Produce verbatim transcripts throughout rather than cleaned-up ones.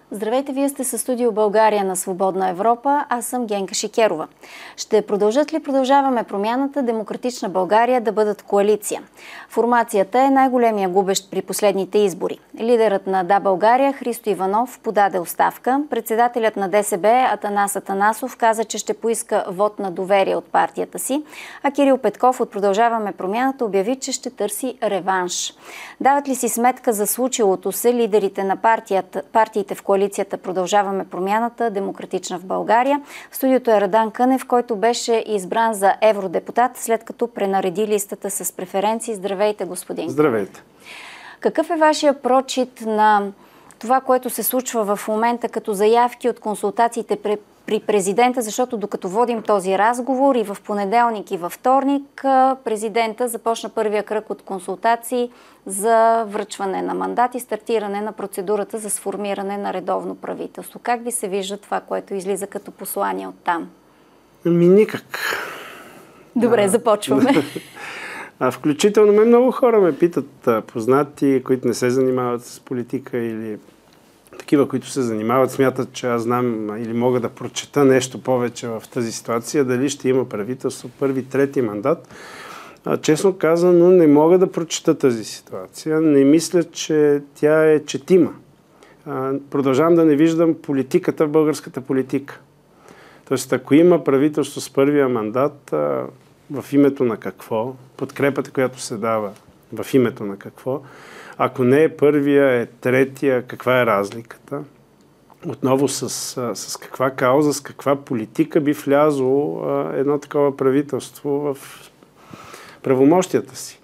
Здравейте, вие сте със студио България на Свободна Европа. Аз съм Генка Шикерова. Ще продължат ли продължаваме промяната Демократична България да бъдат коалиция? Формацията е най-големия губещ при последните избори. Лидерът на Да, България Христо Иванов подаде оставка. Председателят на ДСБ Атанас Атанасов каза, че ще поиска вод на доверие от партията си, а Кирил Петков от Продължаваме промяната обяви, че ще търси реванш. Дават ли си сметка за случилото се лидерите на партията, партиите в коалицията Продължаваме промяната Демократична в България? В студиото е Радан Кънев, който беше избран за евродепутат, след като пренареди листата с преференции. Здравейте, господин. Здравейте. Какъв е вашия прочит на това, което се случва в момента като заявки от консултациите при президента, защото докато водим този разговор и в понеделник и във вторник, президента започна първия кръг от консултации за връчване на мандат и стартиране на процедурата за сформиране на редовно правителство. Как ви се вижда това, което излиза като послание от там? Ми никак. Добре, а, започваме. А, включително ме много хора ме питат, познати, които не се занимават с политика или такива, които се занимават, смятат, че аз знам или мога да прочета нещо повече в тази ситуация, дали ще има правителство първи, трети мандат. А, честно казано, не мога да прочета тази ситуация. Не мисля, че тя е четима. А, продължавам да не виждам политиката в българската политика. Тоест, ако има правителство с първия мандат, а, в името на какво, подкрепата, която се дава в името на какво, ако не е първия, е третия, каква е разликата? Отново с, с каква кауза, с каква политика би влязло а, едно такова правителство в правомощията си?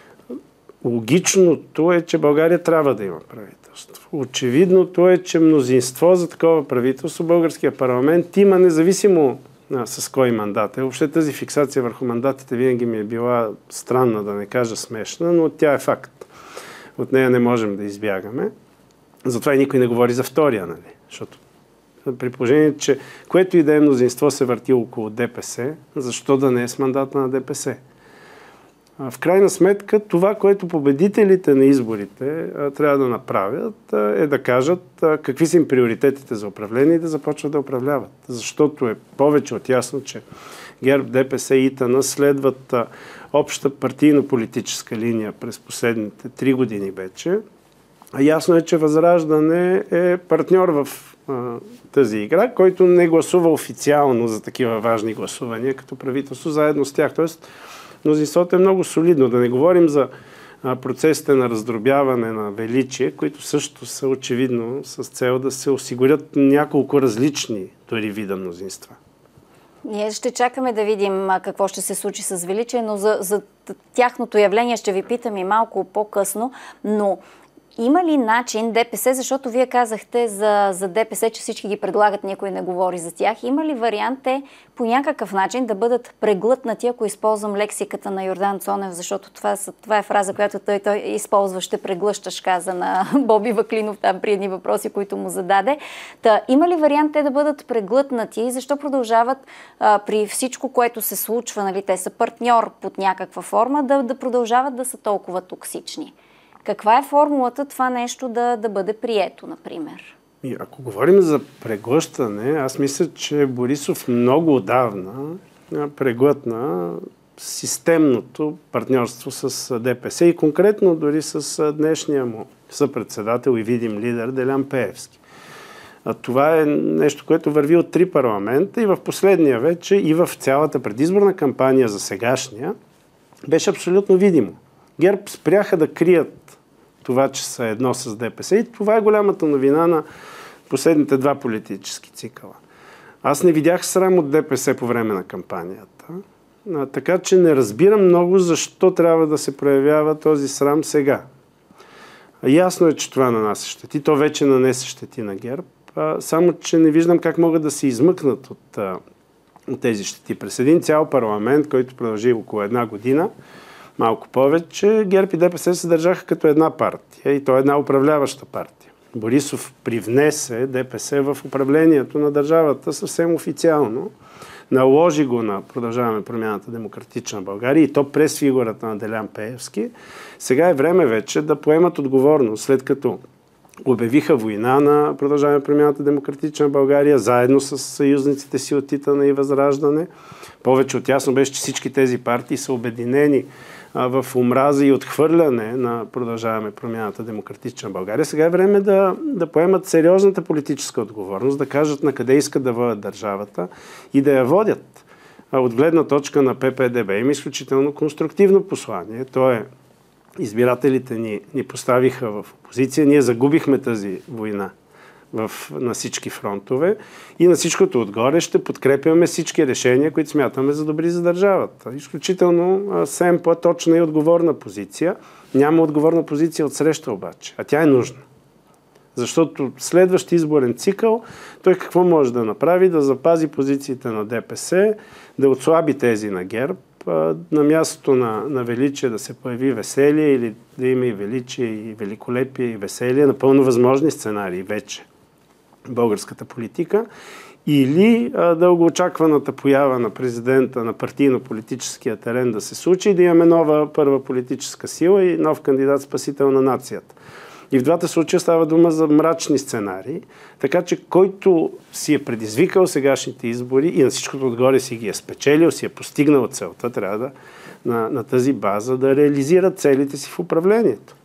Логичното е, че България трябва да има правителство. Очевидното е, че мнозинство за такова правителство българския парламент има, независимо а, с кой мандат е. Въобще тази фиксация върху мандатите винаги ми е била странна, да не кажа смешна, но тя е факт. От нея не можем да избягаме. Затова и никой не говори за втория, нали? Защото при положение, че което и да е мнозинство се върти около ДПС, защо да не е с мандата на ДПС? В крайна сметка, това, което победителите на изборите трябва да направят, е да кажат какви са им приоритетите за управление и да започват да управляват. Защото е повече от ясно, че ГЕРБ, ДПС и ИТН следват обща партийно-политическа линия през последните три години вече. А ясно е, че Възраждане е партньор в а, тази игра, който не гласува официално за такива важни гласувания като правителство заедно с тях. Тоест, мнозинството е много солидно. Да не говорим за а, процесите на раздробяване на величие, които също са очевидно с цел да се осигурят няколко различни дори вида мнозинства. Ние ще чакаме да видим какво ще се случи с величие, но за, за тяхното явление ще ви питам и малко по-късно. Но има ли начин ДПС, защото вие казахте за, за ДПС, че всички ги предлагат, никой не говори за тях. Има ли вариант те по някакъв начин да бъдат преглътнати, ако използвам лексиката на Йордан Цонев, защото това, това е фраза, която той, той използва, ще преглъщаш, каза на Боби Ваклинов там при едни въпроси, които му зададе. Та, има ли вариант те да бъдат преглътнати и защо продължават а, при всичко, което се случва, нали, те са партньор под някаква форма, да, да продължават да са толкова токсични? Каква е формулата това нещо да, да бъде прието, например? И ако говорим за преглъщане, аз мисля, че Борисов много отдавна преглътна системното партньорство с ДПС и конкретно дори с днешния му съпредседател и видим лидер Делян Пеевски. А това е нещо, което върви от три парламента и в последния вече и в цялата предизборна кампания за сегашния беше абсолютно видимо. ГЕРБ спряха да крият това, че са едно с ДПС и това е голямата новина на последните два политически цикъла. Аз не видях срам от ДПС по време на кампанията, а, така че не разбирам много защо трябва да се проявява този срам сега. А, ясно е, че това нанася щети, то вече нанесе щети на ГЕРБ, а, само че не виждам как могат да се измъкнат от, а, от тези щети. През един цял парламент, който продължи около една година, малко повече, ГЕРБ и ДПС се държаха като една партия и то е една управляваща партия. Борисов привнесе ДПС в управлението на държавата съвсем официално, наложи го на Продължаваме промяната Демократична България и то през фигурата на Делян Пеевски. Сега е време вече да поемат отговорност, след като обявиха война на Продължаваме промяната Демократична България, заедно с съюзниците си от Итана и Възраждане. Повече от ясно беше, че всички тези партии са обединени а, в омраза и отхвърляне на Продължаваме промяната Демократична България. Сега е време да, да поемат сериозната политическа отговорност, да кажат на къде искат да водят държавата и да я водят. А, от гледна точка на П П Д Б има изключително конструктивно послание. То е: избирателите ни, ни поставиха в опозиция, ние загубихме тази война в, на всички фронтове и на всичкото отгоре ще подкрепяме всички решения, които смятаме за добри за държавата. Изключително съвсем по-точна и отговорна позиция. Няма отговорна позиция от среща обаче, а тя е нужна. Защото следващ изборен цикъл, той какво може да направи? Да запази позициите на Д П С, да отслаби тези на ГЕРБ, на мястото на, на величие да се появи веселие или да има и величие, и великолепие, и веселие, напълно възможни сценарии вече в българската политика, или а, дългоочакваната поява на президента на партийно-политическия терен да се случи и да имаме нова първа политическа сила и нов кандидат спасител на нацията. И в двата случая става дума за мрачни сценарии, така че който си е предизвикал сегашните избори и на всичкото отгоре си ги е спечелил, си е постигнал целта, трябва да на, на тази база да реализира целите си в управлението.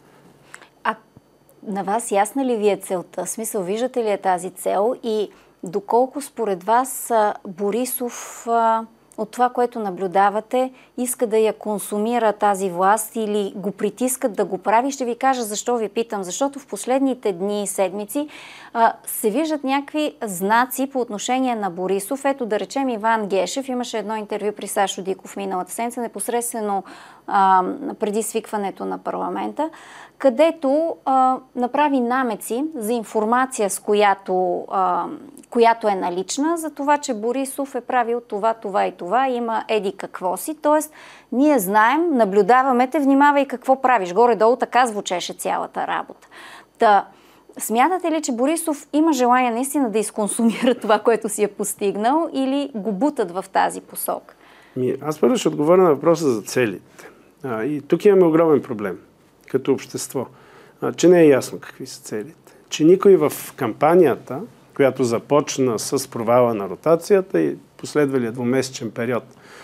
А на вас ясна ли ви е целта? В смисъл, виждате ли е тази цел и доколко според вас Борисов от това, което наблюдавате, иска да я консумира тази власт или го притискат да го прави? Ще ви кажа защо ви питам. Защото в последните дни и седмици а, се виждат някакви знаци по отношение на Борисов. Ето да речем Иван Гешев. Имаше едно интервю при Сашо Диков миналата седмица, непосредствено а, преди свикването на парламента, където а, направи намеци за информация, с която, а, която е налична, за това, че Борисов е правил това, това и това, има еди какво си. Тоест, ние знаем, наблюдаваме те, внимавай какво правиш. Горе-долу така звучеше цялата работа. Та, смятате ли, че Борисов има желание наистина да изконсумира това, което си е постигнал, или го бутат в тази посока? Ми, аз първо ще отговоря на въпроса за целите. А, и тук имаме огромен проблем като общество, а, че не е ясно какви са целите. Че никой в кампанията, която започна с провала на ротацията и последвалия двумесечен период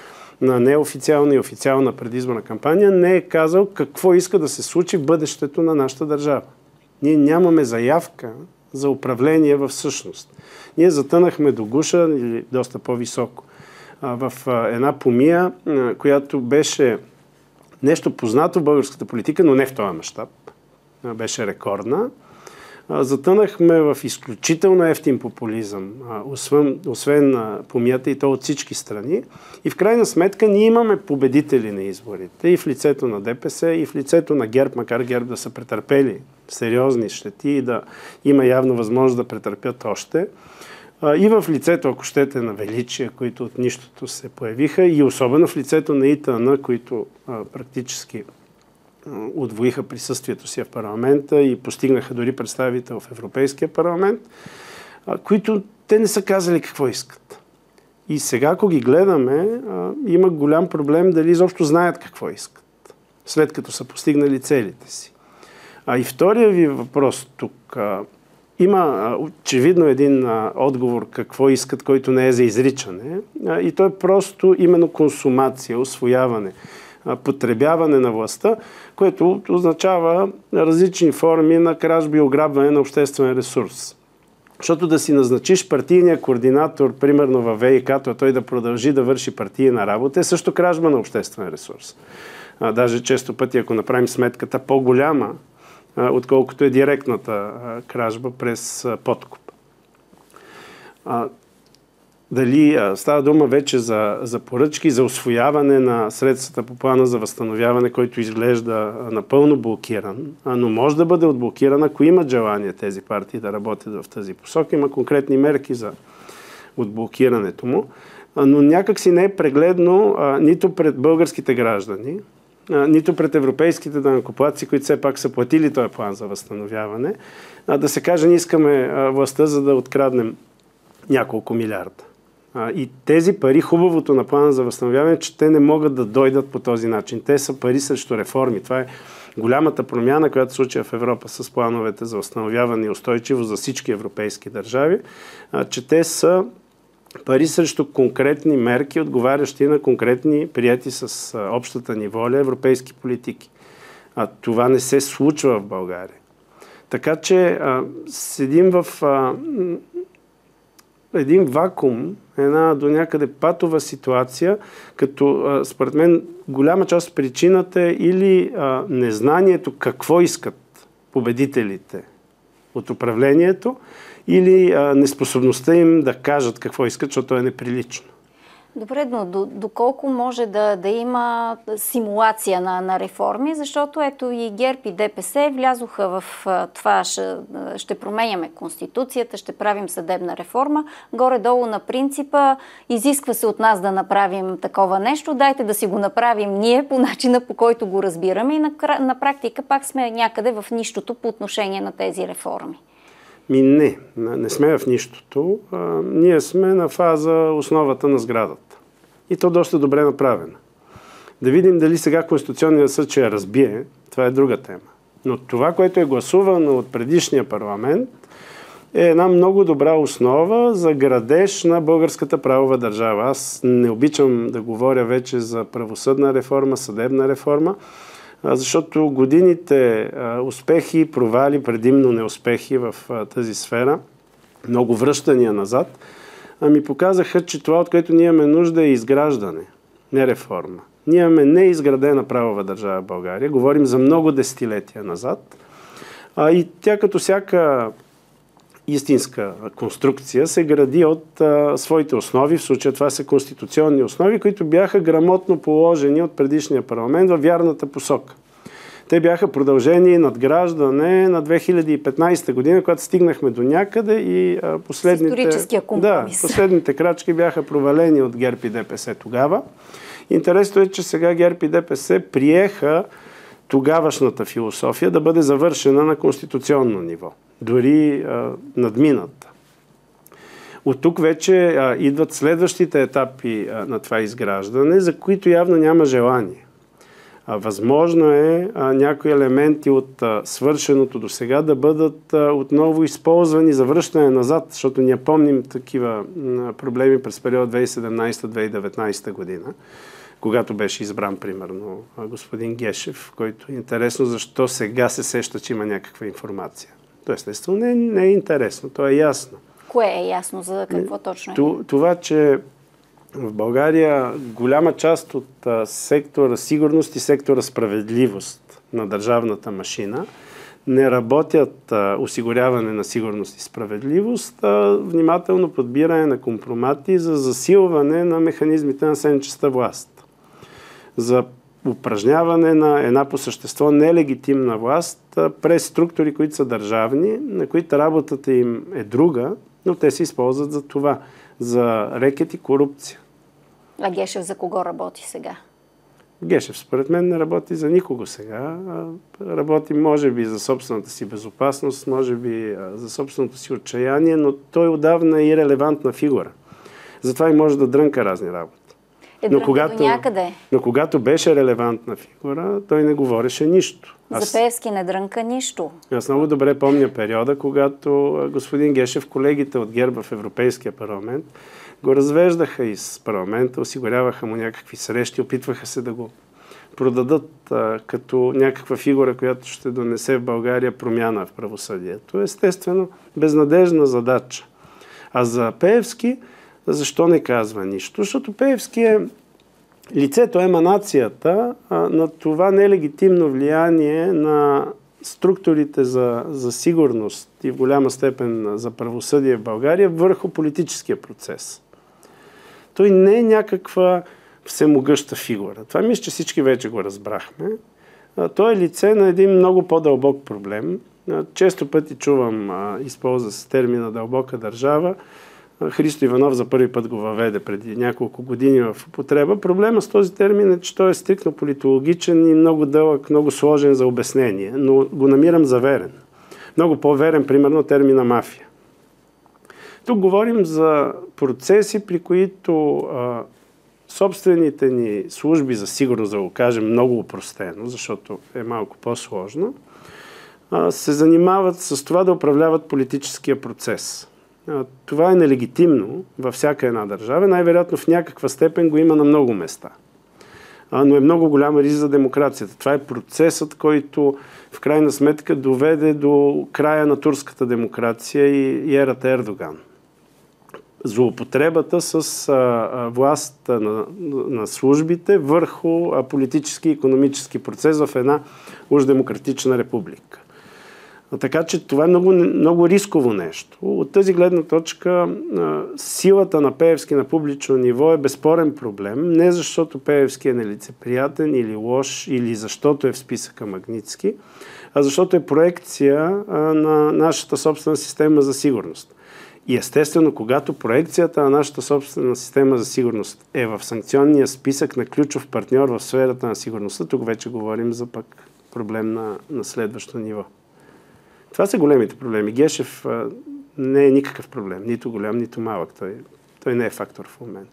на неофициална и официална предизборна кампания, не е казал какво иска да се случи в бъдещето на нашата държава. Ние нямаме заявка за управление в същност. Ние затънахме до гуша или доста по-високо в една помия, която беше нещо познато в българската политика, но не в този мащаб. Беше рекордна. Затънахме в изключително ефтин популизъм, освен, освен помията, и то от всички страни. И в крайна сметка ние имаме победители на изборите и в лицето на Д П С, и в лицето на ГЕРБ, макар ГЕРБ да са претърпели сериозни щети и да има явно възможност да претърпят още. И в лицето, ако щете, на величия, които от нищото се появиха, и особено в лицето на И Т Н, които а, практически а, удвоиха присъствието си в парламента и постигнаха дори представител в Европейския парламент, а, които те не са казали какво искат. И сега, ако ги гледаме, а, има голям проблем дали изобщо знаят какво искат, след като са постигнали целите си. А и втория ви въпрос тук. А, Има очевидно един а, отговор какво искат, който не е за изричане, а, и то е просто именно консумация, усвояване, а, потребяване на властта, което означава различни форми на кражби и ограбване на обществен ресурс. Защото да си назначиш партийния координатор, примерно във В И К-то, а той да продължи да върши партийна работа, е също кражба на обществен ресурс. А, даже често пъти, ако направим сметката по-голяма, отколкото е директната а, кражба през а, подкуп. А, дали а, става дума вече за, за поръчки, за усвояване на средствата по плана за възстановяване, който изглежда а, напълно блокиран, а, но може да бъде отблокиран, ако имат желание тези партии да работят в тази посока. Има конкретни мерки за отблокирането му, а, но някак си не е прегледно а, нито пред българските граждани, нито пред европейските данъкоплатци, които все пак са платили този план за възстановяване, да се каже, ние искаме властта, за да откраднем няколко милиарда. И тези пари, хубавото на плана за възстановяване, че те не могат да дойдат по този начин. Те са пари срещу реформи. Това е голямата промяна, която се случи в Европа с плановете за възстановяване и устойчивост за всички европейски държави, че те са пари срещу конкретни мерки, отговарящи на конкретни, прияти с общата ни воля, европейски политики. А това не се случва в България. Така че а, седим в а, един вакуум, една до някъде патова ситуация, като а, според мен голяма част от причината е или а, незнанието какво искат победителите от управлението, или а, неспособността им да кажат какво искат, защото е неприлично. Добре, но до, доколко може да, да има симулация на, на реформи, защото ето и ГЕРБ и ДПС влязоха в това, ще, ще променяме Конституцията, ще правим съдебна реформа, горе-долу на принципа, изисква се от нас да направим такова нещо, дайте да си го направим ние по начина, по който го разбираме и на, на практика пак сме някъде в нищото по отношение на тези реформи. Ми не, не сме в нищото. А, ние сме на фаза основата на сградата. И то доста добре направено. Да видим дали сега Конституционният съд ще я разбие, това е друга тема. Но това, което е гласувано от предишния парламент, е една много добра основа за градеж на българската правова държава. Аз не обичам да говоря вече за правосъдна реформа, съдебна реформа, защото годините успехи, провали, предимно неуспехи в тази сфера, много връщания назад, ми показаха, че това, от което ние имаме нужда, е изграждане, не реформа. Ние имаме неизградена правова държава в България, говорим за много десетилетия назад, а и тя като всяка истинска конструкция се гради от а, своите основи, в случая това са конституционни основи, които бяха грамотно положени от предишния парламент във вярната посока. Те бяха продължени и надграждане на две хиляди и петнадесета година, когато стигнахме до някъде и а, последните, да, последните крачки бяха провалени от ГЕРБ и ДПС тогава. Интересно е, че сега ГЕРБ и ДПС приеха тогавашната философия да бъде завършена на конституционно ниво, дори а, надмината. От тук вече а, идват следващите етапи а, на това изграждане, за които явно няма желание. А, възможно е а, някои елементи от а, свършеното до сега да бъдат а, отново използвани за връщане назад, защото ние помним такива а, проблеми през период две хиляди и седемнадесета - две хиляди и деветнадесета година, когато беше избран, примерно, господин Гешев, който е интересно защо сега се сеща, че има някаква информация. То естествено не, не е интересно, то е ясно. Кое е ясно? За какво точно е? Това, че в България голяма част от а, сектора сигурност и сектора справедливост на държавната машина не работят а, осигуряване на сигурност и справедливост, а внимателно подбиране на компромати за засилване на механизмите на сенчеста власт. За упражняване на една по същество нелегитимна власт а, през структури, които са държавни, на които работата им е друга, но те се използват за това, за рекет и корупция. А Гешев за кого работи сега? Гешев, според мен, не работи за никого сега. Работи, може би, за собствената си безопасност, може би за собственото си отчаяние, но той отдавна е ирелевантна фигура. Затова и може да дрънка разни работи. Е, но, когато, до някъде. но когато беше релевантна фигура, той не говореше нищо. Аз, за Пеевски не дрънка нищо. Аз много добре помня периода, когато господин Гешев, колегите от ГЕРБ в Европейския парламент, го развеждаха из парламента, осигуряваха му някакви срещи, опитваха се да го продадат а, като някаква фигура, която ще донесе в България промяна в правосъдието. Естествено, безнадежна задача. А за Пеевски, защо не казва нищо? Защото Пеевски е лицето, еманацията а, на това нелегитимно влияние на структурите за, за сигурност и в голяма степен за правосъдие в България върху политическия процес. Той не е някаква всемогъща фигура. Това мисля, че всички вече го разбрахме. Той е лице на един много по-дълбок проблем. Често пъти чувам, използва се термина дълбока държава. Христо Иванов за първи път го въведе преди няколко години в употреба. Проблема с този термин е, че той е стриктно политологичен и много дълъг, много сложен за обяснение, но го намирам за верен. Много по-верен, примерно, термина мафия. Тук говорим за процеси, при които а, собствените ни служби за сигурност, да го кажем много упростено, защото е малко по-сложно, се занимават с това да управляват политическия процес. Това е нелегитимно във всяка една държава. Най-вероятно в някаква степен го има на много места. Но е много голяма риск за демокрацията. Това е процесът, който в крайна сметка доведе до края на турската демокрация и ерата Ердоган. Злоупотребата с а, власт на, на службите върху а, политически и икономически процес в една уж демократична република. А, така че това е много, много рисково нещо. От тази гледна точка а, силата на Пеевски на публично ниво е безспорен проблем. Не защото Пеевски е нелицеприятен или лош, или защото е в списъка Магнитски, а защото е проекция а, на нашата собствена система за сигурност. И естествено, когато проекцията на нашата собствена система за сигурност е в санкционния списък на ключов партньор в сферата на сигурността, тук вече говорим за пък проблем на, на следващо ниво. Това са големите проблеми. Гешев а, не е никакъв проблем. Нито голям, нито малък. Той, той не е фактор в момента.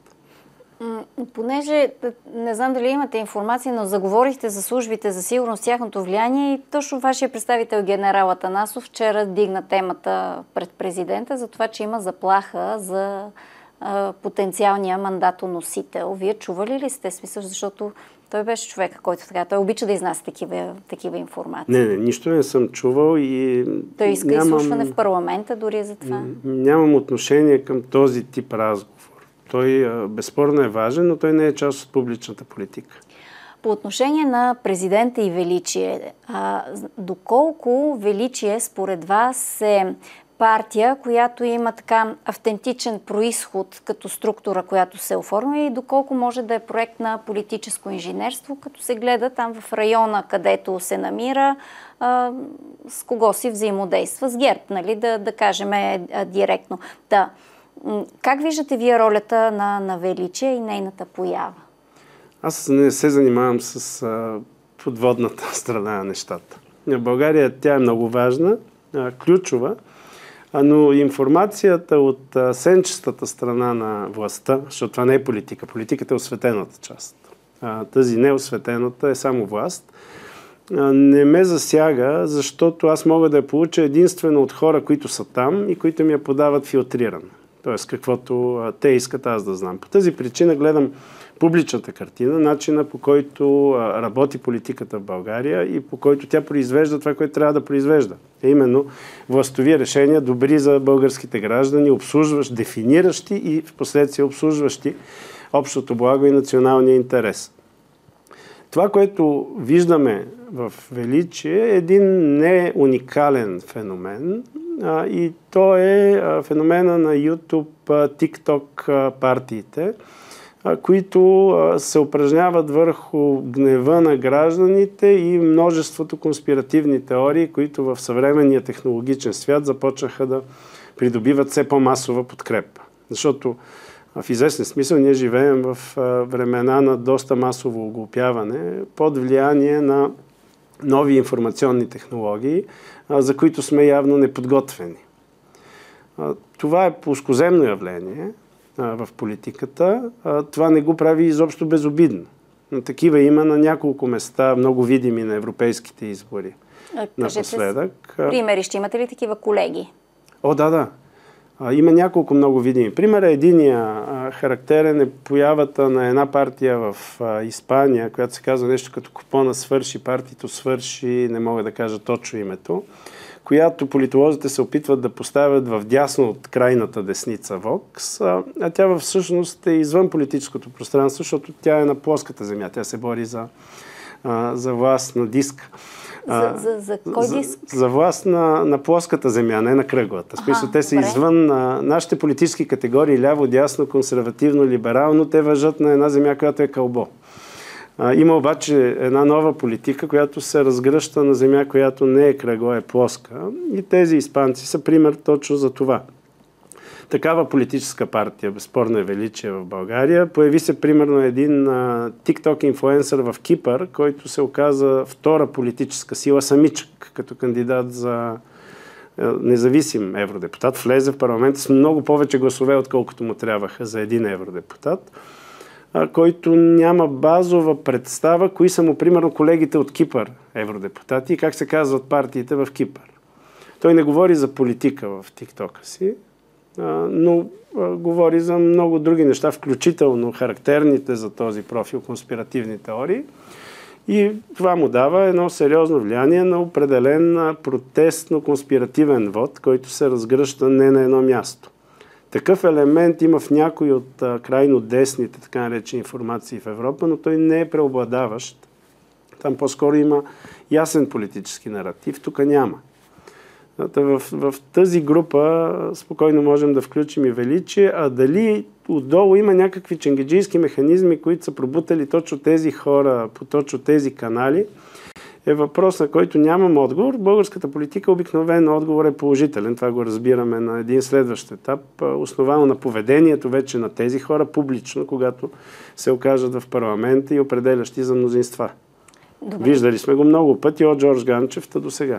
Понеже, не знам дали имате информация, но заговорихте за службите за сигурност, тяхното влияние и точно вашия представител генерал Атанасов вчера дигна темата пред президента за това, че има заплаха за а, потенциалния мандатоносител. Вие чували ли сте смисъл, защото той беше човека, който така, той обича да изнася такива, такива информации. Не, не, нищо не съм чувал и той иска нямам, изслушване в парламента дори за това. Нямам отношение към този тип разговор. Той безспорно е важен, но той не е част от публичната политика. По отношение на президента и Величие, а, доколко Величие според вас е партия, която има така автентичен происход като структура, която се оформя и доколко може да е проект на политическо инженерство, като се гледа там в района, където се намира, а, с кого си взаимодейства, с ГЕРБ, нали, да, да кажем е, а, директно. Да. Как виждате вие ролята на, на Величие и нейната поява? Аз не се занимавам с а, подводната страна на нещата. В България тя е много важна, а, ключова, а, но информацията от а, сенчестата страна на властта, защото това не е политика, политиката е осветената част. А, тази неосветената е само власт. А, не ме засяга, защото аз мога да я получа единствено от хора, които са там и които ми я подават филтрирано. Тоест, каквото а, те искат аз да знам. По тази причина гледам публичната картина, начина по който а, работи политиката в България и по който тя произвежда това, което трябва да произвежда. Е именно властови решения, добри за българските граждани, обслужващи, дефиниращи и в последствие обслужващи общото благо и националния интерес. Това, което виждаме в Величие, е един не уникален феномен, а, и то е а, феномена на YouTube, а, TikTok а, партиите, а, които а, се упражняват върху гнева на гражданите и множеството конспиративни теории, които в съвременния технологичен свят започнаха да придобиват все по-масова подкрепа. Защото в известен смисъл ние живеем в времена на доста масово оглупяване под влияние на нови информационни технологии, за които сме явно неподготвени. Това е плоскоземно явление в политиката. Това не го прави изобщо безобидно. Такива има на няколко места, много видими на европейските избори. Напоследък. Примери, ще имате ли такива колеги? О, да, да. Има няколко много видими примера. Единия характерен е появата на една партия в Испания, която се казва нещо като купона свърши, партито свърши, не мога да кажа точно името, която политолозите се опитват да поставят в дясно от крайната десница Вокс, а тя всъщност е извън политическото пространство, защото тя е на плоската земя. Тя се бори за, за власт на диск. За, за, за кой диск? За, за власт на, на плоската земя, не на кръглата. В смисъл, те са добре. Извън а, нашите политически категории, ляво, дясно, консервативно, либерално, те важат на една земя, която е кълбо. А, има обаче една нова политика, която се разгръща на земя, която не е кръгла, е плоска. И тези испанци са пример точно за това. Такава политическа партия, безспорно е Величие в България. Появи се примерно един а, TikTok инфлуенсър в Кипър, който се оказа втора политическа сила самичък, като кандидат за а, независим евродепутат. Влезе в парламента с много повече гласове, отколкото му трябваха за един евродепутат. а, който няма базова представа, кои са му, примерно, колегите от Кипър, евродепутати, и как се казват партиите в Кипър. Той не говори за политика в тиктока си, а, но а, говори за много други неща, включително характерните за този профил конспиративни теории. И това му дава едно сериозно влияние на определен протестно-конспиративен вод, който се разгръща не на едно място. Такъв елемент има в някои от а, крайно десните, така наречени информации в Европа, но той не е преобладаващ. Там по-скоро има ясен политически наратив, тук няма. В, в тази група спокойно можем да включим и Величие, а дали отдолу има някакви ченгеджийски механизми, които са пробутали точно тези хора по точно тези канали, е въпрос, на който нямам отговор. Българската политика обикновено отговор е положителен. Това го разбираме на един следващ етап, основано на поведението вече на тези хора публично, когато се окажат в парламента и определящи за мнозинства. Добре. Виждали сме го много пъти от Джордж Ганчев до сега.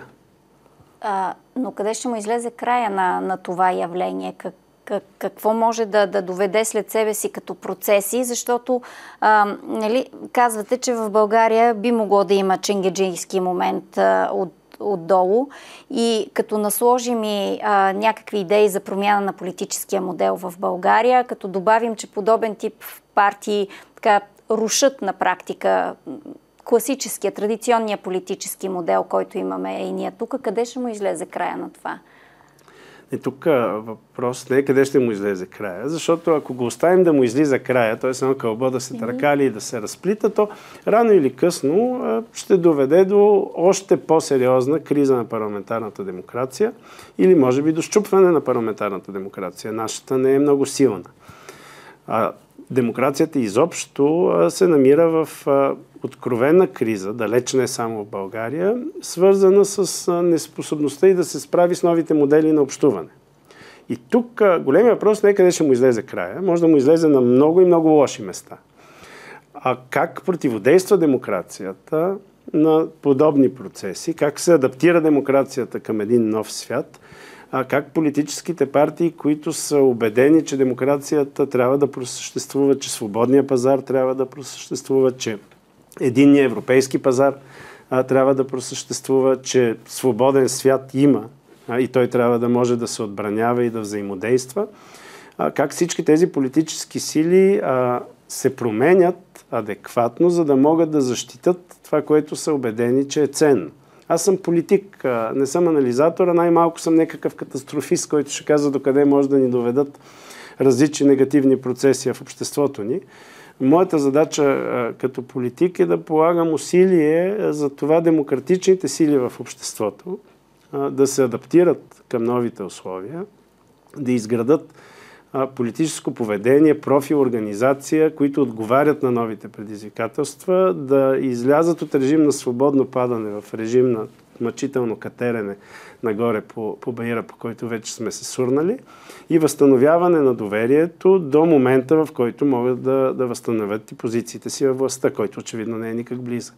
А, но къде ще му излезе края на, на това явление? Как, как, какво може да, да доведе след себе си като процеси? Защото а, нали, казвате, че в България би могло да има ченгеджийски момент а, от, отдолу и като насложим и а, някакви идеи за промяна на политическия модел в България, като добавим, че подобен тип партии така, рушат на практика класическия, традиционния политически модел, който имаме и ние тук, къде ще му излезе края на това? И тук въпрос не е къде ще му излезе края, защото ако го оставим да му излиза края, т.е. едно кълбо да се търкали и да се разплита, то рано или късно ще доведе до още по-сериозна криза на парламентарната демокрация или може би до счупване на парламентарната демокрация. Нашата не е много силна. А демокрацията изобщо се намира в откровена криза, далеч не само в България, свързана с неспособността и да се справи с новите модели на общуване. И тук големият въпрос не е къде ще му излезе края, може да му излезе на много и много лоши места. А как противодейства демокрацията на подобни процеси, как се адаптира демокрацията към един нов свят, а как политическите партии, които са убедени, че демокрацията трябва да просъществува, че свободния пазар трябва да просъществува, че единният европейски пазар а, трябва да просъществува, че свободен свят има а, и той трябва да може да се отбранява и да взаимодейства. А, как всички тези политически сили а, се променят адекватно, за да могат да защитат това, което са убедени, че е ценно. Аз съм политик, а, не съм анализатор, а най-малко съм някакъв катастрофист, който ще казва докъде може да ни доведат различни негативни процеси в обществото ни. Моята задача а, като политик е да полагам усилие за това демократичните сили в обществото а, да се адаптират към новите условия, да изградат а, политическо поведение, профил, организация, които отговарят на новите предизвикателства, да излязат от режим на свободно падане в режим на мъчително катерене нагоре по, по баира, по който вече сме се сурнали, и възстановяване на доверието до момента, в който могат да, да възстановят и позициите си във властта, който очевидно не е никак близък.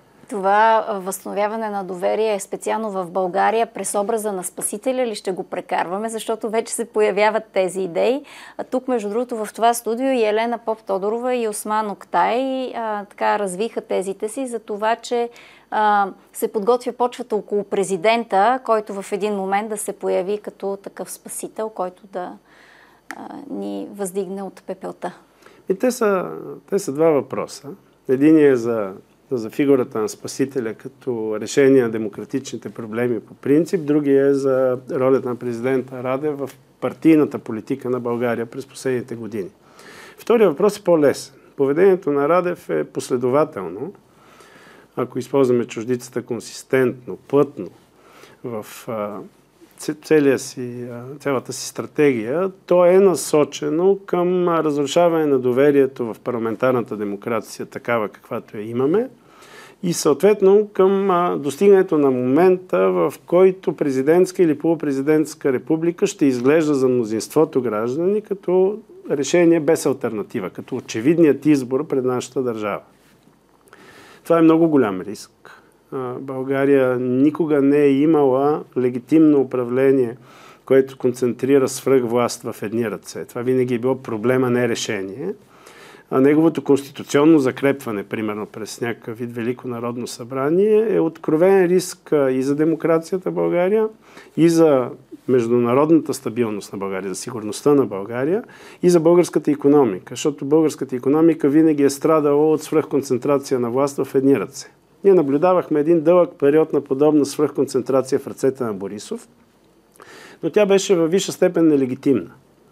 Това възстановяване на доверие е специално в България през образа на Спасителя ли ще го прекарваме, защото вече се появяват тези идеи. А тук, между другото, в това студио и Елена Поп-Тодорова и Осман Октай а, така развиха тезите си за това, че а, се подготвя почвата около президента, който в един момент да се появи като такъв спасител, който да а, ни въздигне от пепелта. И те са, те са два въпроса. Единият е за за фигурата на Спасителя като решение на демократичните проблеми по принцип, другия е за ролята на президента Радев в партийната политика на България през последните години. Втория въпрос е по-лесен. Поведението на Радев е последователно, ако използваме чуждицата консистентно, плътно в а, целия си, а, цялата си стратегия, то е насочено към разрушаване на доверието в парламентарната демокрация, такава каквато я имаме, и съответно към а, достигането на момента, в който президентска или полупрезидентска република ще изглежда за мнозинството граждани като решение без алтернатива, като очевидният избор пред нашата държава. Това е много голям риск. А, България никога не е имала легитимно управление, което концентрира свръхвласт в едни ръце. Това винаги е било проблема, не решение. а неговото конституционно закрепване, примерно през някакъв вид Велико народно събрание, е откровен риск и за демокрацията в България, и за международната стабилност на България, за сигурността на България и за българската икономика. Защото българската икономика винаги е страдала от свръхконцентрация на власт в едни ръце. Ние наблюдавахме един дълъг период на подобна свръхконцентрация в ръцете на Борисов, но тя беше във висша степен нелегитимна.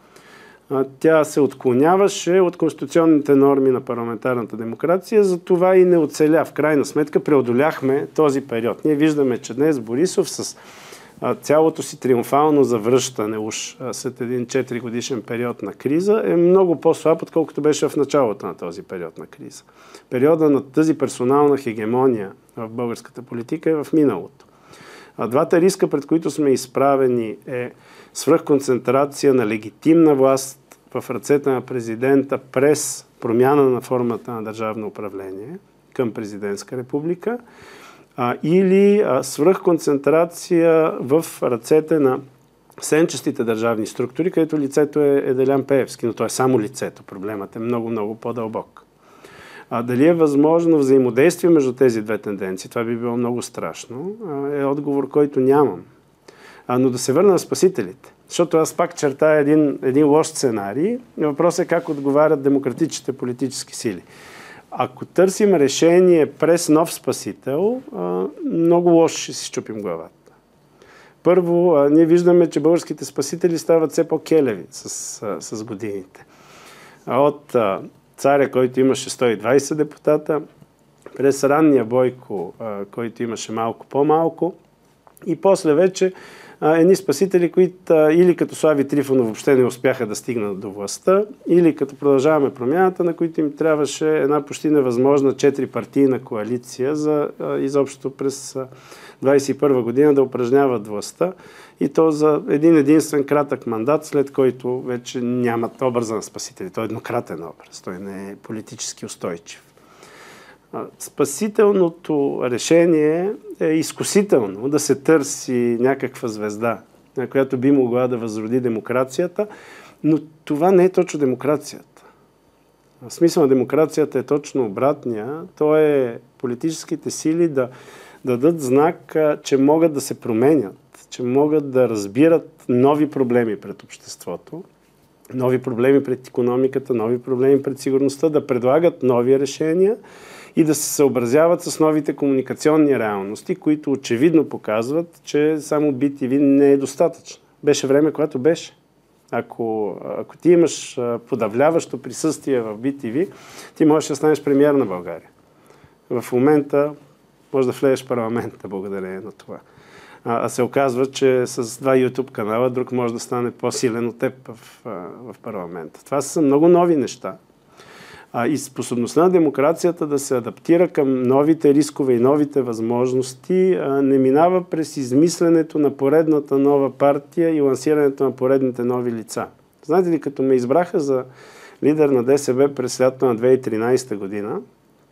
Тя се отклоняваше от конституционните норми на парламентарната демокрация, затова и не оцеля. В крайна сметка преодоляхме този период. Ние виждаме, че днес Борисов с цялото си триумфално завръщане уж след един четири годишен период на криза е много по-слаб, отколкото беше в началото на този период на криза. Периода на тази персонална хегемония в българската политика е в миналото. А двата риска, пред които сме изправени, е свръхконцентрация на легитимна власт в ръцете на президента през промяна на формата на държавно управление към президентска република, а, или а, свръхконцентрация в ръцете на сенчестите държавни структури, където лицето е, е Делян Пеевски, но то е само лицето. Проблемът е много-много по-дълбок. А дали е възможно взаимодействие между тези две тенденции, това би било много страшно, а, е отговор, който нямам. А, но да се върна на спасителите. Защото аз пак чертая един, един лош сценарий. Въпросът е как отговарят демократичните политически сили. Ако търсим решение през нов спасител, а, много лошо ще си счупим главата. Първо, а, ние виждаме, че българските спасители стават все по-келеви с, а, с годините. А от а, царя, който имаше сто и двайсет депутата, през ранния Бойко, а, който имаше малко по-малко, и после вече едни спасители, които или като Слави Трифонов въобще не успяха да стигнат до властта, или като Продължаваме промяната, на които им трябваше една почти невъзможна четирипартийна коалиция за изобщо през двайсет и първа година да упражняват властта, и то за един единствен кратък мандат, след който вече нямат образа на спасители. Той е еднократен образ, той не е политически устойчив. Спасителното решение е изкусително да се търси някаква звезда, която би могла да възроди демокрацията, но това не е точно демокрацията. В смисъл на демокрацията е точно обратния. То е политическите сили да, да дадат знак, че могат да се променят, че могат да разбират нови проблеми пред обществото, нови проблеми пред икономиката, нови проблеми пред сигурността, да предлагат нови решения и да се съобразяват с новите комуникационни реалности, които очевидно показват, че само би ти ви не е достатъчно. Беше време, което беше. Ако, ако ти имаш подавляващо присъствие в би ти ви, ти можеш да станеш премиер на България. В момента можеш да влезеш в парламента благодарение на това. А, а се оказва, че с два YouTube канала друг може да стане по-силен от теб в, в парламента. Това са много нови неща. А, и способността на демокрацията да се адаптира към новите рискове и новите възможности а, не минава през измисленето на поредната нова партия и лансирането на поредните нови лица. Знаете ли, като ме избраха за лидер на ДСБ през лятото на две хиляди и тринайсета година,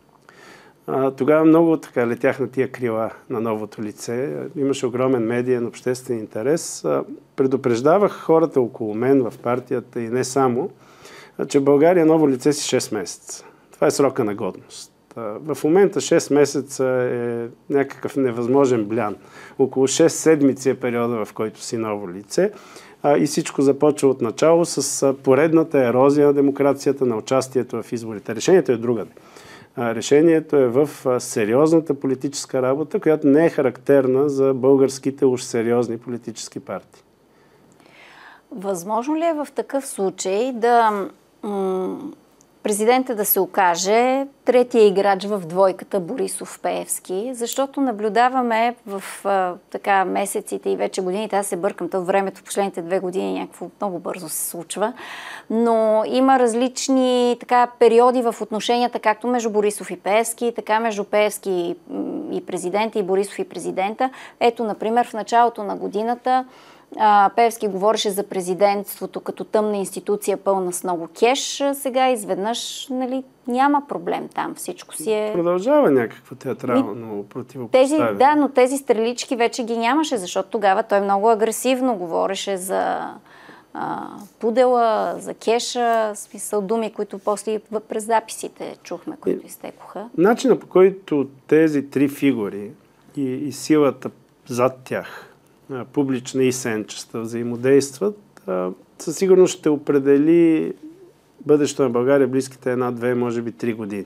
а, тогава много така летях на тия крила на новото лице. Имаше огромен медиен обществен интерес. А, предупреждавах хората около мен в партията и не само, че в България ново лице си шест месеца. Това е срока на годност. В момента шест месеца е някакъв невъзможен блян. Около шест седмици е периода, в който си ново лице. И всичко започва от начало с поредната ерозия на демокрацията, на участието в изборите. Решението е другаде. Решението е в сериозната политическа работа, която не е характерна за българските уж сериозни политически партии. Възможно ли е в такъв случай да м- президента да се окаже третия играч в двойката Борисов-Пеевски, защото наблюдаваме в а, така месеците и вече годините, аз се бъркам, то времето в последните две години някакво много бързо се случва, но има различни така периоди в отношенията, както между Борисов и Пеевски, така между Пеевски и президента и Борисов и президента. Ето, например, в началото на годината Пеевски говореше за президентството като тъмна институция, пълна с много кеш. Сега изведнъж, нали, няма проблем там. Всичко си е... Продължава някакво театрално противопоставяне. Тези, да, но тези стрелички вече ги нямаше, защото тогава той много агресивно говореше за а, пудела, за кеша, в смисъл думи, които после през записите чухме, които изтекоха. Начинът, по който тези три фигури и, и силата зад тях, а, публична и сенчеста, взаимодействат, а, със сигурност ще определи бъдещето на България близките една, две, може би три години.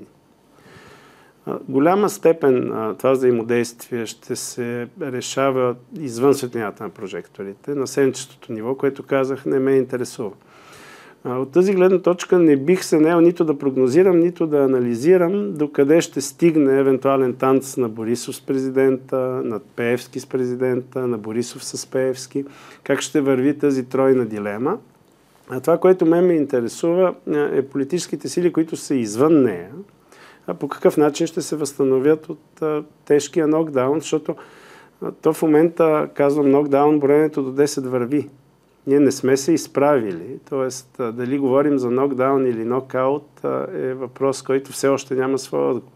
А, голяма степен а, това взаимодействие ще се решава извън светлината на прожекторите, на сенчестото ниво, което казах, не ме интересува. А, от тази гледна точка не бих се наел нито да прогнозирам, нито да анализирам докъде ще стигне евентуален танц на Борисов с президента, на Пеевски с президента, на Борисов с Пеевски, как ще върви тази тройна дилема. А това, което мен ме интересува, е политическите сили, които са извън нея, а по какъв начин ще се възстановят от а, тежкия нокдаун, защото а, то в момента, казвам, нокдаун, броенето до десет върви. Ние не сме се изправили, т.е. дали говорим за нокдаун или нокаут е въпрос, който все още няма своя отговор.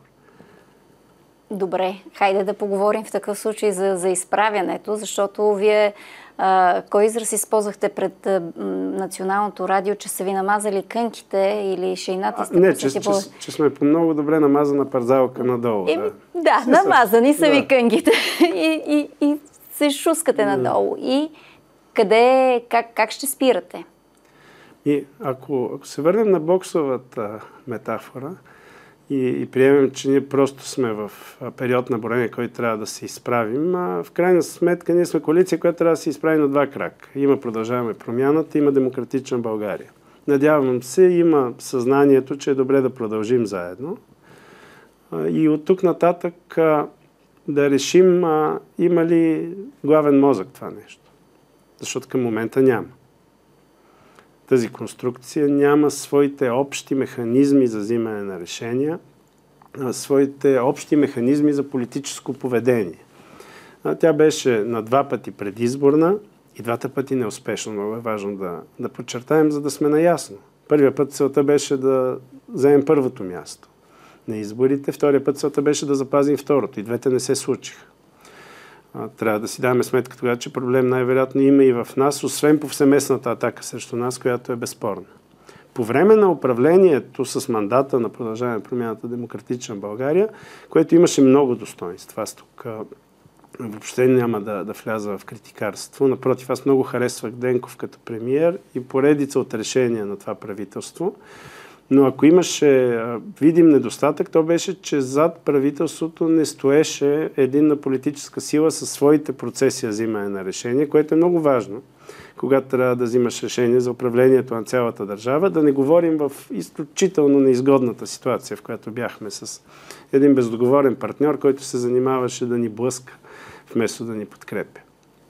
Добре, хайде да поговорим в такъв случай за, за изправянето, защото вие а, кой израз използвахте пред а, Националното радио, че са ви намазали кънките или шейната сте? А, не, че, че, че, че сме по много добре намазана парзалка надолу. Е, да, да намазани са ви да. кънките и, и, и се шускате да. надолу. И къде, как, как ще спирате? И ако, ако се върнем на боксовата метафора и, и приемем, че ние просто сме в период на броене, който трябва да се изправим, а в крайна сметка ние сме коалиция, която трябва да се изправи на два крака. Има Продължаваме промяната, има Демократична България. Надявам се, има съзнанието, че е добре да продължим заедно. И от тук нататък да решим а, има ли главен мозък това нещо. Защото към момента няма. Тази конструкция няма своите общи механизми за взимане на решения, а своите общи механизми за политическо поведение. А тя беше на два пъти предизборна и двата пъти неуспешно. Много е важно да, да подчертаем, за да сме наясно. Първия път целта беше да вземем първото място на изборите, втория път целта беше да запазим второто. И двете не се случиха. Трябва да си даваме сметка тогава, че проблем най-вероятно има и в нас, освен повсеместната атака срещу нас, която е безспорна. По време на управлението с мандата на Продължаване промяната Демократична България, което имаше много достоинства. Аз тук въобще няма да, да вляза в критикарство. Напротив, аз много харесвах Денков като премиер и поредица от решения на това правителство. Но ако имаше видим недостатък, то беше, че зад правителството не стоеше единна политическа сила със своите процеси за взимане на решение, което е много важно, когато трябва да взимаш решение за управлението на цялата държава, да не говорим в изключително неизгодната ситуация, в която бяхме с един бездоговорен партньор, който се занимаваше да ни блъска, вместо да ни подкрепя.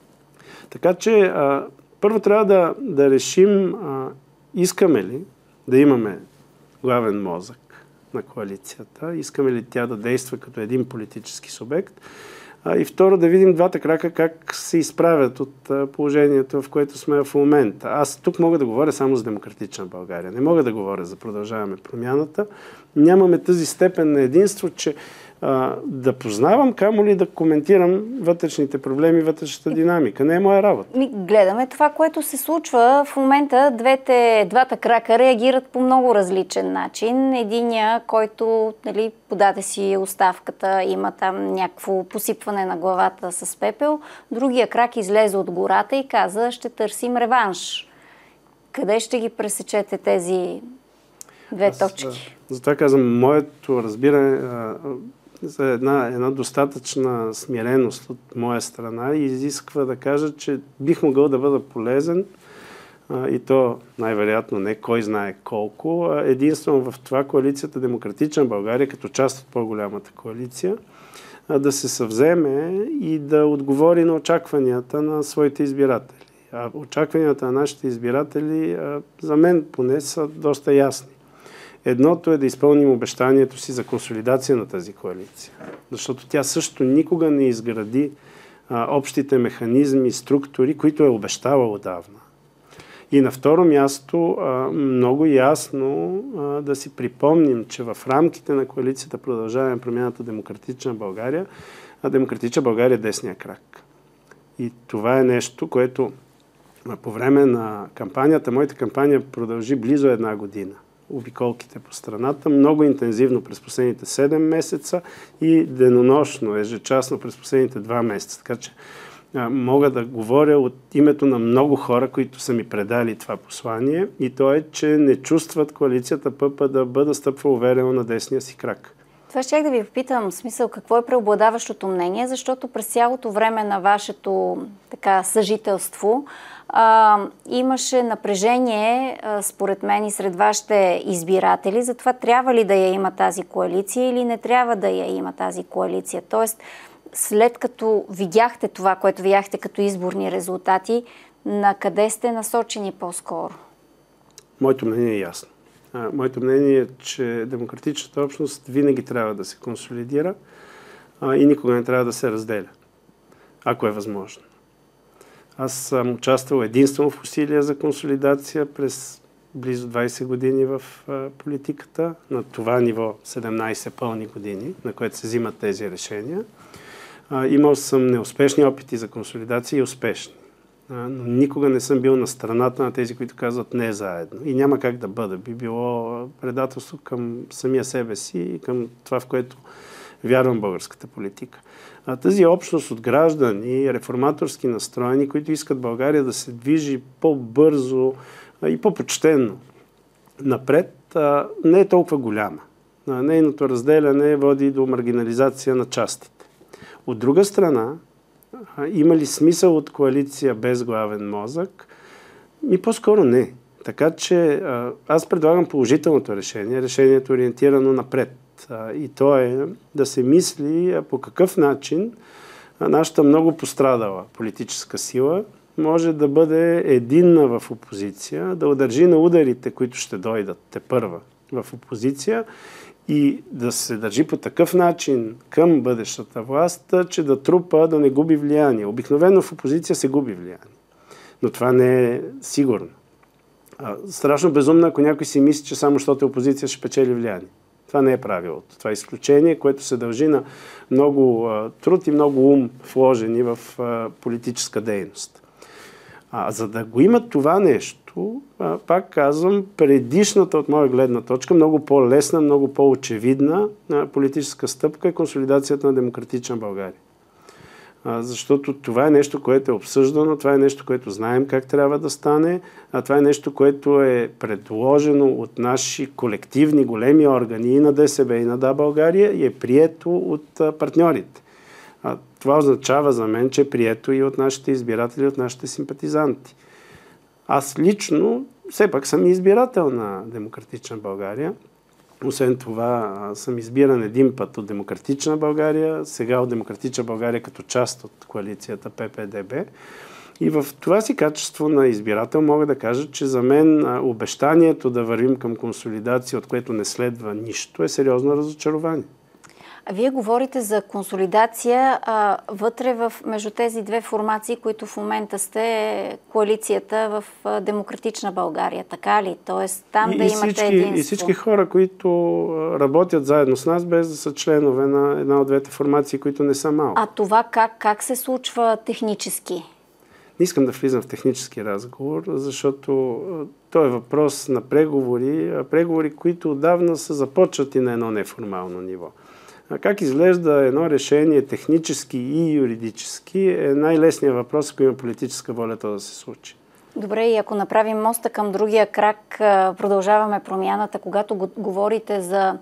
Така че, а, първо трябва да, да решим, а, искаме ли да имаме главен мозък на коалицията, искаме ли тя да действа като един политически субект, а, и второ да видим двата крака как се изправят от а, положението, в което сме в момента. Аз тук мога да говоря само за Демократична България, не мога да говоря за Продължаваме промяната. Нямаме тази степен на единство, че а, да познавам, камо ли да коментирам вътрешните проблеми, вътрешната динамика. Не е моя работа. Ми гледаме това, което се случва. В момента двете, двата крака реагират по много различен начин. Единия, който нали, подаде си оставката, има там някакво посипване на главата с пепел. Другия крак излезе от гората и каза, ще търсим реванш. Къде ще ги пресечете тези две Аз, точки? Да, затова казвам, моето разбиране за една, една достатъчна смиреност от моя страна и изисква да кажа, че бих могъл да бъда полезен а, и то най-вероятно не кой знае колко, а единствено в това коалицията Демократична България, като част от по-голямата коалиция, а, да се съвземе и да отговори на очакванията на своите избиратели. А очакванията на нашите избиратели, а, за мен поне, са доста ясни. Едното е да изпълним обещанието си за консолидация на тази коалиция, защото тя също никога не изгради а, общите механизми, структури, които е обещала отдавна. И на второ място, а, много ясно а, да си припомним, че в рамките на коалицията Продължаваме промяната Демократична България, а Демократична България е десния крак. И това е нещо, което по време на кампанията, моята кампания продължи близо една година. Обиколките по страната, много интензивно през последните седем месеца и денонощно, ежечасно през последните два месеца. Така че а, мога да говоря от името на много хора, които са ми предали това послание, и то е, че не чувстват коалицията ПП да бъде стъпва уверено на десния си крак. Това ще да ви попитам, смисъл, какво е преобладаващото мнение, защото през цялото време на вашето така съжителство а, имаше напрежение, а, според мен, и сред вашите избиратели за това трябва ли да я има тази коалиция или не трябва да я има тази коалиция. Тоест, след като видяхте това, което видяхте като изборни резултати, на къде сте насочени по-скоро? Моето мнение е ясно. Моето мнение е, че демократичната общност винаги трябва да се консолидира а, и никога не трябва да се разделя, ако е възможно. Аз съм участвал единствено в усилия за консолидация през близо двайсет години в а, политиката, на това ниво седемнайсет пълни години, на което се взимат тези решения. А, имал съм неуспешни опити за консолидация и успешни. Но никога не съм бил на страната на тези, които казват не заедно. И няма как да бъда. Би било предателство към самия себе си и към това, в което вярвам българската политика. А тази общност от граждани, реформаторски настроени, които искат България да се движи по-бързо и по-почтенно напред, не е толкова голяма. Нейното разделяне води до маргинализация на частите. От друга страна, има ли смисъл от коалиция без главен мозък? И по-скоро не. Така че аз предлагам положителното решение, решението ориентирано напред. И то е да се мисли по какъв начин нашата много пострадала политическа сила може да бъде единна в опозиция, да удържи на ударите, които ще дойдат тепърва в опозиция, и да се държи по такъв начин към бъдещата власт, че да трупа, да не губи влияние. Обикновено в опозиция се губи влияние. Но това не е сигурно. Страшно безумно, ако някой си мисли, че само защото е опозиция ще печели влияние. Това не е правилото. Това е изключение, което се дължи на много труд и много ум вложени в политическа дейност. А за да го има това нещо, пак казвам, предишната от моя гледна точка, много по-лесна, много по-очевидна политическа стъпка е консолидацията на демократична България. Защото това е нещо, което е обсъждано, това е нещо, което знаем как трябва да стане, а това е нещо, което е предложено от наши колективни големи органи и на ДСБ, и на Да, България, и е прието от партньорите. Това означава за мен, че е прието и от нашите избиратели, от нашите симпатизанти. Аз лично все пак съм избирател на Демократична България. Освен това съм избиран един път от Демократична България, сега от Демократична България като част от коалицията П П Д Б. И в това си качество на избирател мога да кажа, че за мен обещанието да вървим към консолидация, от което не следва нищо, е сериозно разочарование. А вие говорите за консолидация а, вътре в, между тези две формации, които в момента сте коалицията в а, Демократична България, така ли? Тоест там и, да и имате всички, единство. И всички хора, които работят заедно с нас, без да са членове на една от двете формации, които не са малко. А това как, как се случва технически? Не искам да влизам в технически разговор, защото той е въпрос на преговори, преговори, които отдавна са започнати на едно неформално ниво. А как изглежда едно решение технически и юридически е най-лесният въпрос, ако има политическа воля да се случи. Добре, и ако направим моста към другия крак, продължаваме промяната, когато говорите за,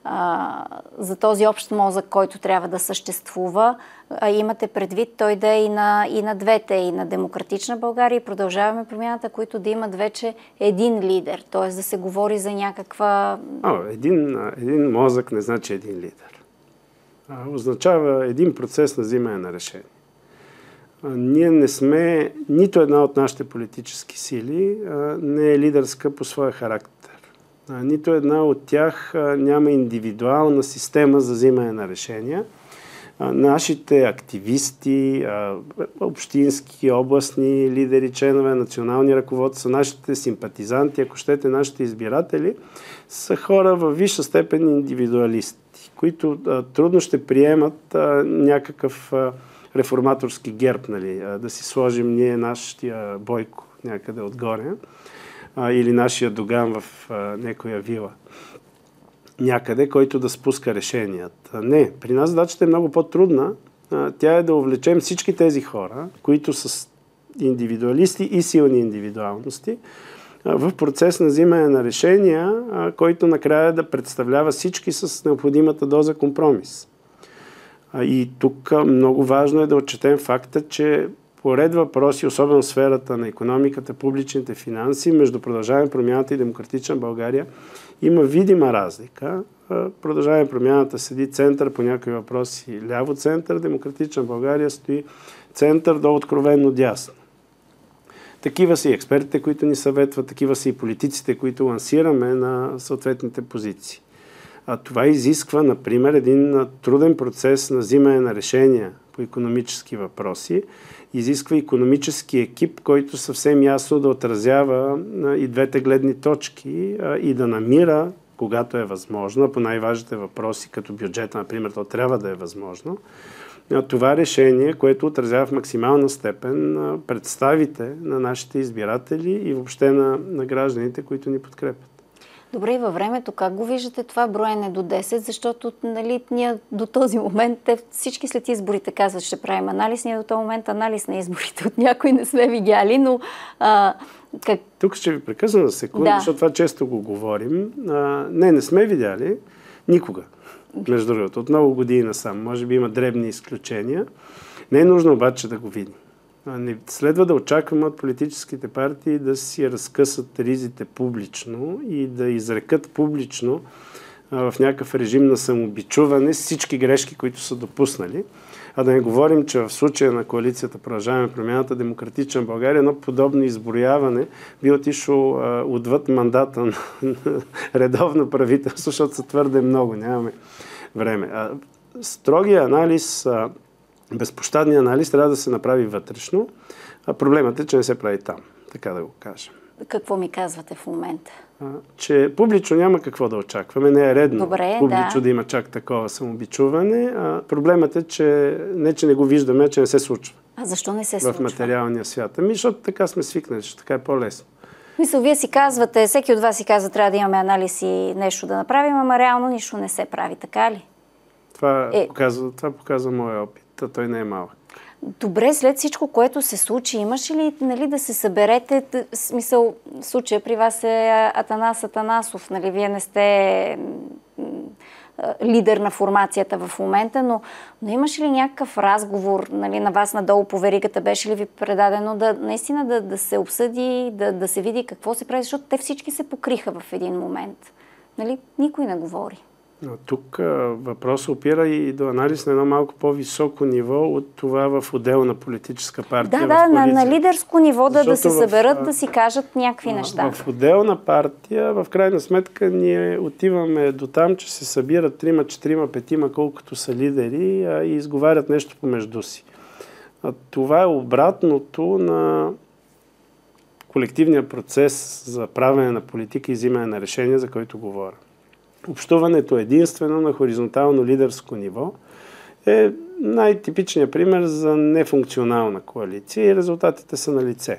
за този общ мозък, който трябва да съществува, имате предвид той да е и на, и на двете, и на Демократична България, и продължаваме промяната, които да имат вече един лидер, т.е. да се говори за някаква... О, един, един мозък не значи един лидер. Означава един процес на взимане на решение. Ние не сме, нито една от нашите политически сили не е лидерска по своя характер. Нито една от тях няма индивидуална система за взимане на решения. Нашите активисти, общински, областни лидери, членове, национални ръководства, нашите симпатизанти, ако щете, нашите избиратели, са хора във висша степен индивидуалисти, които трудно ще приемат някакъв реформаторски герб, нали, да си сложим ние нашия Бойко някъде отгоре, а, или нашия Доган в а, някоя вила някъде, който да спуска решенията. Не, при нас задачата е много по-трудна. А, тя е да увлечем всички тези хора, които са индивидуалисти и силни индивидуалности, а, в процес на взимане на решения, а, който накрая да представлява всички с необходимата доза компромис. А, и тук а, много важно е да отчетем факта, че по ред въпроси, особено в сферата на икономиката, публичните финанси, между Продължаваме промяната и Демократична България има видима разлика. Продължаваме промяната седи център по някои въпроси ляво център, Демократична България стои център до откровенно дясно. Такива са и експертите, които ни съветват, такива са и политиците, които лансираме на съответните позиции. А това изисква, например, един труден процес на взимане на решения по икономически въпроси, изисква икономически екип, който съвсем ясно да отразява и двете гледни точки и да намира, когато е възможно, по най-важните въпроси, като бюджета, например, то трябва да е възможно, това решение, което отразява в максимална степен представите на нашите избиратели и въобще на, на гражданите, които ни подкрепят. Добре, и във времето как го виждате това броене до десет? Защото нали, ние до този момент, те всички след изборите казват, ще правим анализ, ние до този момент анализ на изборите от някой не сме видяли, но... А, как... Тук ще ви прекъсна за секунда, да. Защото това често го говорим. А, не, не сме видяли никога, между другото, от много години насам. Може би има дребни изключения. Не е нужно обаче да го видим. Не следва да очакваме от политическите партии да си разкъсат ризите публично и да изрекат публично а, в някакъв режим на самобичуване всички грешки, които са допуснали. А да не говорим, че в случая на коалицията Продължаваме промяната, Демократична България, едно подобно изброяване би отишло а, отвъд мандата на редовно правителство, защото са твърде много, нямаме време. А, строгия анализ... А, Безпощадният анализ трябва да се направи вътрешно, а проблемът е, че не се прави там, така да го кажем. Какво ми казвате в момента? А, че публично няма какво да очакваме, не е редно Добре, публично да. да има чак такова самобичуване. А проблемът е, че не, че не го виждаме, а че не се случва. А защо не се случва? В материалния свят. Ами, защото така сме свикнали, че така е по-лесно. Мисля, вие си казвате, всеки от вас си казва, трябва да имаме анализ и нещо да направим, ама реално нищо не се прави, така ли? Това, е... показва, това показва моя опит. Той не е малък. Добре, след всичко, което се случи, имаше ли нали, да се съберете? Смисъл, случая при вас е Атанас Атанасов. Нали, вие не сте лидер на формацията в момента, но, но имаше ли някакъв разговор нали, на вас надолу по веригата? Беше ли ви предадено да наистина да, да се обсъди, да, да се види какво се прави? Защото те всички се покриха в един момент. Нали, никой не говори. Но тук въпрос опира и до анализ на едно малко по-високо ниво от това в отделна политическа партия. Да, да, на, на лидерско ниво да, да се в, съберат, да си кажат някакви а, неща. В отделна партия, в крайна сметка, ние отиваме до там, че се събират трима, четирима, петима, колкото са лидери а, и изговарят нещо помежду си. А, това е обратното на колективния процес за правене на политика и взимане на решения, за който говоря. Общуването единствено на хоризонтално лидерско ниво е най-типичният пример за нефункционална коалиция и резултатите са на лице.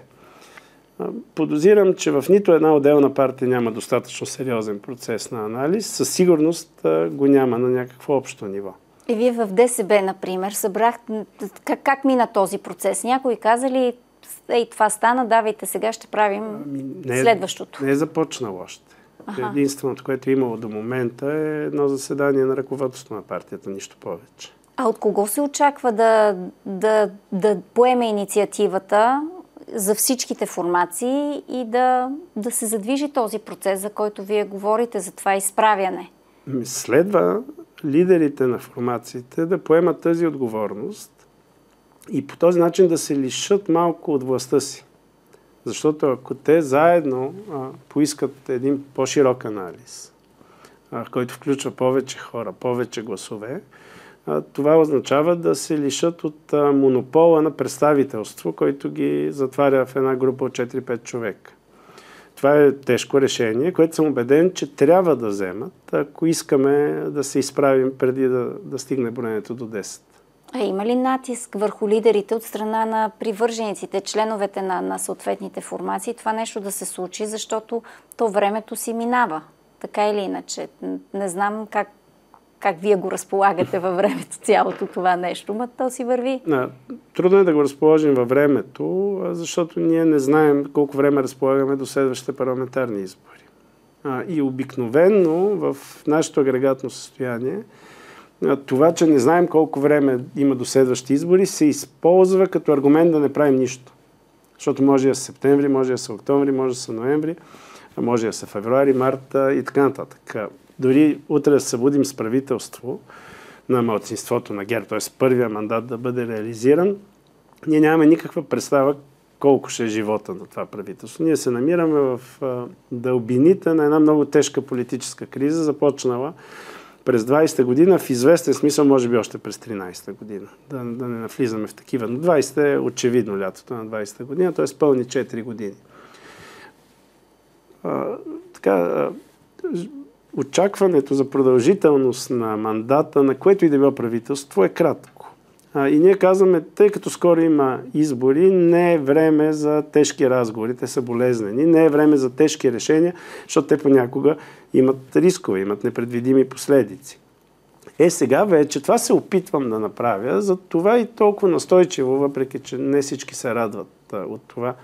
Подозирам, че в нито една отделна партия няма достатъчно сериозен процес на анализ. Със сигурност го няма на някакво общо ниво. И вие в ДСБ, например, събрахте... Как, как мина този процес? Някой каза ли, ей, това стана, давайте сега ще правим не е, следващото? Не е започнало още. Аха. Единственото, което е имало до момента е едно заседание на ръководството на партията, нищо повече. А от кого се очаква да, да, да поеме инициативата за всичките формации и да, да се задвижи този процес, за който вие говорите, за това изправяне? Следва лидерите на формациите да поемат тази отговорност и по този начин да се лишат малко от властта си. Защото ако те заедно а, поискат един по-широк анализ, а, който включва повече хора, повече гласове, а, това означава да се лишат от а, монопола на представителство, който ги затваря в една група от четири-пет човека. Това е тежко решение, което съм убеден, че трябва да вземат, ако искаме да се изправим преди да, да стигне броенето до десет. А има ли натиск върху лидерите от страна на привържениците, членовете на, на съответните формации, това нещо да се случи, защото то времето си минава? Така или иначе. Не знам как, как вие го разполагате във времето, цялото това нещо, но то си върви. Да, трудно е да го разположим във времето, защото ние не знаем колко време разполагаме до следващите парламентарни избори. А, и обикновенно в нашето агрегатно състояние това, че не знаем колко време има до следващи избори, се използва като аргумент да не правим нищо. Защото може да са септември, може да са октомври, може да са ноември, може да са февруари, марта и така нататък. Дори утре да се събудим с правителство на малцинството на ГЕРБ, т.е. първия мандат да бъде реализиран, ние нямаме никаква представа колко ще е живота на това правителство. Ние се намираме в дълбините на една много тежка политическа криза, започнала през двайсета година, в известен смисъл, може би още през тринайсета година. Да, да не навлизаме в такива. Но двайсета е очевидно лятото на двайсета година, т.е. пълни четири години. А, така, а, очакването за продължителност на мандата, на което и да било правителство, е кратко. А, и ние казваме, тъй като скоро има избори, не е време за тежки разговори, те са болезнени, не е време за тежки решения, защото те понякога имат рискове, имат непредвидими последици. Е, сега вече това се опитвам да направя, за това и толкова настойчиво, въпреки че не всички се радват а, от това,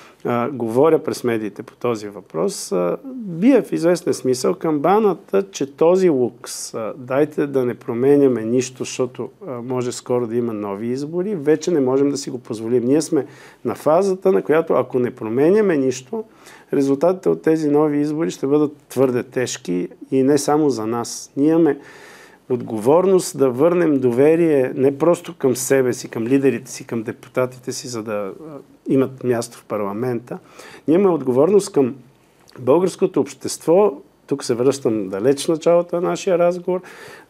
а, говоря през медиите по този въпрос, а, бия в известен смисъл камбаната, че този лукс, а, дайте да не променяме нищо, защото а, може скоро да има нови избори, вече не можем да си го позволим. Ние сме на фазата, на която ако не променяме нищо, резултатите от тези нови избори ще бъдат твърде тежки и не само за нас. Ние имаме отговорност да върнем доверие не просто към себе си, към лидерите си, към депутатите си, за да имат място в парламента. Ние имаме отговорност към българското общество, тук се връщам далеч началото на нашия разговор,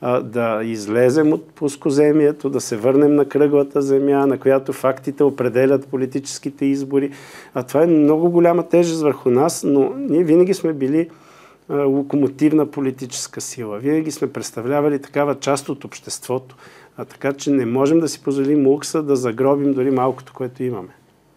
да излезем от плоскоземието, да се върнем на кръглата земя, на която фактите определят политическите избори. А това е много голяма тежест върху нас, но ние винаги сме били локомотивна политическа сила. Винаги сме представлявали такава част от обществото. А така че не можем да си позволим лукса да загробим дори малкото, което имаме.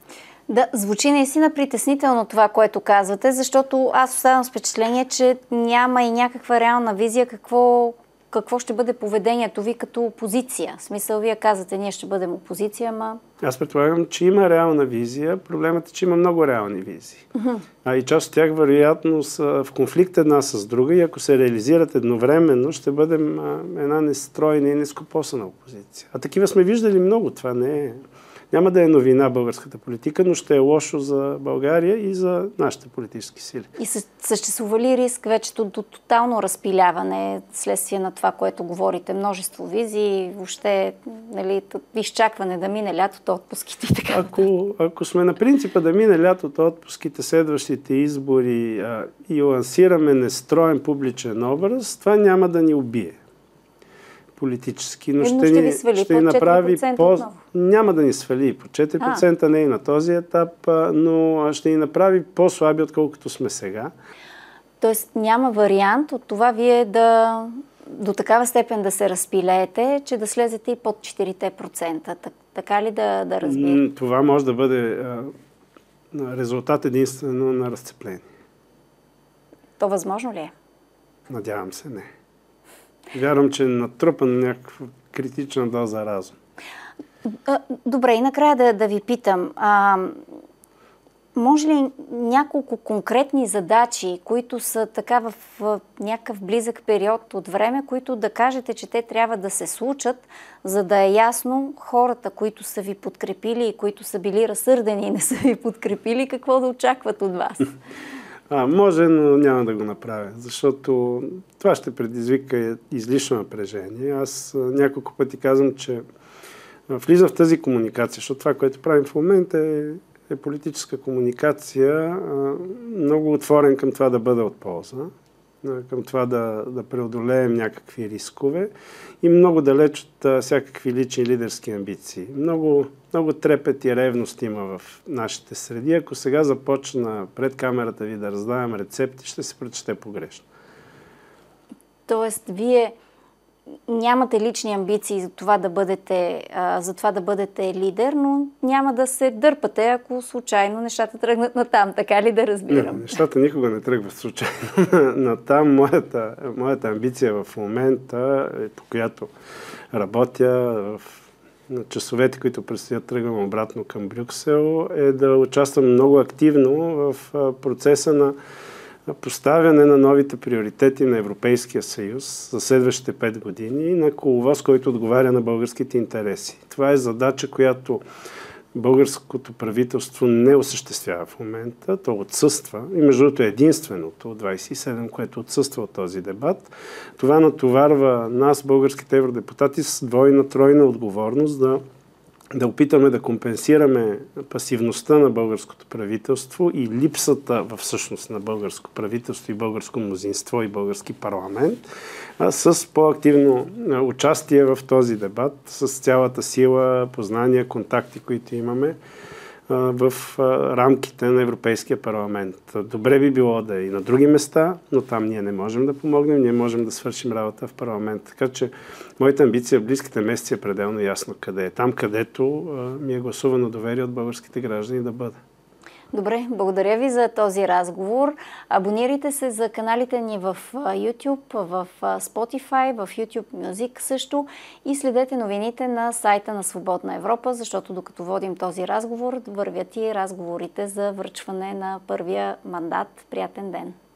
Да, звучи наистина притеснително това, което казвате, защото аз оставам с впечатление, че няма и някаква реална визия какво, какво ще бъде поведението ви като опозиция. В смисъл, вие казвате, ние ще бъдем опозиция, ама... Аз предполагам, че има реална визия. Проблемът е, че има много реални визии. Uh-huh. А и част от тях, вероятно, са в конфликт една с друга и ако се реализират едновременно, ще бъдем а, една нестройна и нескопосана опозиция. А такива сме виждали много. Това не е... Няма да е новина българската политика, но ще е лошо за България и за нашите политически сили. И съществува ли риск вече до, до тотално разпиляване следствие на това, което говорите? Множество визии, въобще нали, изчакване да мине лятото, отпуските и така. Ако, ако сме на принципа да мине лятото, отпуските, следващите избори а, и лансираме нестроен публичен образ, това няма да ни убие политически, но, е, ще, ще ни, свали ще ни направи по... Отново. Няма да ни свали по четири процента, а. не и на този етап, но ще ни направи по-слаби, отколкото сме сега. Тоест няма вариант от това вие да до такава степен да се разпилеете, че да слезете и под четири процента. Така ли да, да разбирате? Това може да бъде а, резултат единствено на разцепление. То възможно ли е? Надявам се, не. Вярвам, че е натрупан някаква критична доза разум. Добре, и накрая да, да ви питам. А, може ли няколко конкретни задачи, които са така в, в някакъв близък период от време, които да кажете, че те трябва да се случат, за да е ясно хората, които са ви подкрепили и които са били разсърдени и не са ви подкрепили, какво да очакват от вас? А, може, но няма да го направя, защото това ще предизвика излишно напрежение. Аз няколко пъти казвам, че влизам в тази комуникация, защото това, което правим в момента е, е политическа комуникация, много отворен към това да бъде от полза, към това да, да преодолеем някакви рискове и много далеч от всякакви лични лидерски амбиции. Много, много трепет и ревност има в нашите среди. Ако сега започна пред камерата ви да раздавам рецепти, ще се прочете погрешно. Тоест, вие нямате лични амбиции за това да бъдете, а, за това да бъдете лидер, но няма да се дърпате, ако случайно нещата тръгнат натам. Така ли да разбирам? Не, нещата никога не тръгват случайно натам. Моята, моята амбиция в момента, по която работя в на часовете, които предстоят, тръгвам обратно към Брюксел, е да участвам много активно в процеса на поставяне на новите приоритети на Европейския съюз за следващите пет години на коловоз, който отговаря на българските интереси. Това е задача, която българското правителство не осъществява в момента. То отсъства. И между другото е единственото от двадесет и седем, което отсъства от този дебат. Това натоварва нас, българските евродепутати, с двойна, тройна отговорност да да опитаме да компенсираме пасивността на българското правителство и липсата в всъщност на българско правителство и българско мнозинство и български парламент а с по-активно участие в този дебат, с цялата сила, познания, контакти, които имаме в рамките на Европейския парламент. Добре би било да е и на други места, но там ние не можем да помогнем, ние можем да свършим работа в парламент. Така че моята амбиция в близките месеци е пределно ясно къде е. Там, където ми е гласувано доверие от българските граждани да бъда. Добре, благодаря ви за този разговор. Абонирайте се за каналите ни в YouTube, в Spotify, в YouTube Music също и следете новините на сайта на Свободна Европа, защото докато водим този разговор, вървят и разговорите за връчване на първия мандат. Приятен ден!